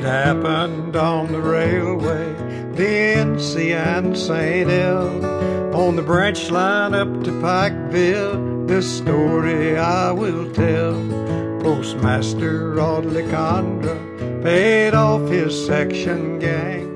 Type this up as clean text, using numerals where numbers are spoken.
It happened on the railway, the NC and St. L, on the branch line up to Pikeville. This story I will tell. Postmaster Audley Condra paid off his section gang.